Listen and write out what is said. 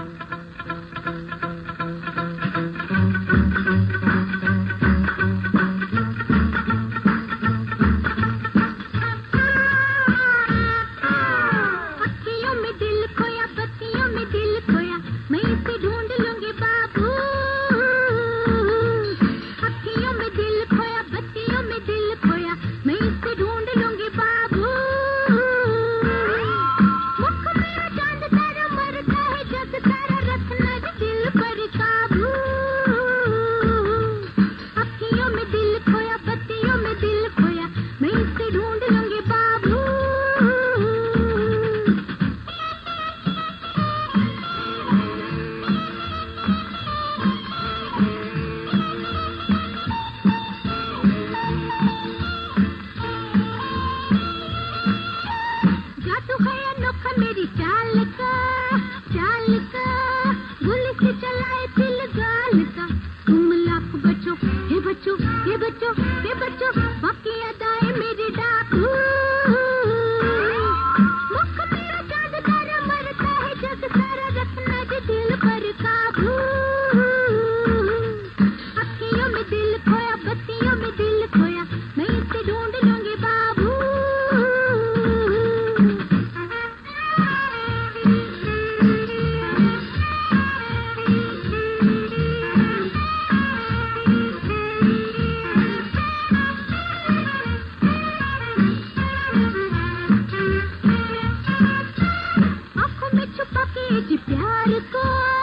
मेरी चाल का गोली से चलाए दिल गाल का। तुम लाख बचो हे बचो हे बचो हे बचो, बाकी अदाएं मेरी डाकू। मुख मेरा चांद तारा मरता है जग सारा, रखना जो दिल पर काबू। अखियों में दिल खोया, बत्तियों में दिल खोया, मैं इसे ढूंढ लूंगी बाबू। आँखों में छुपा के जी प्यार को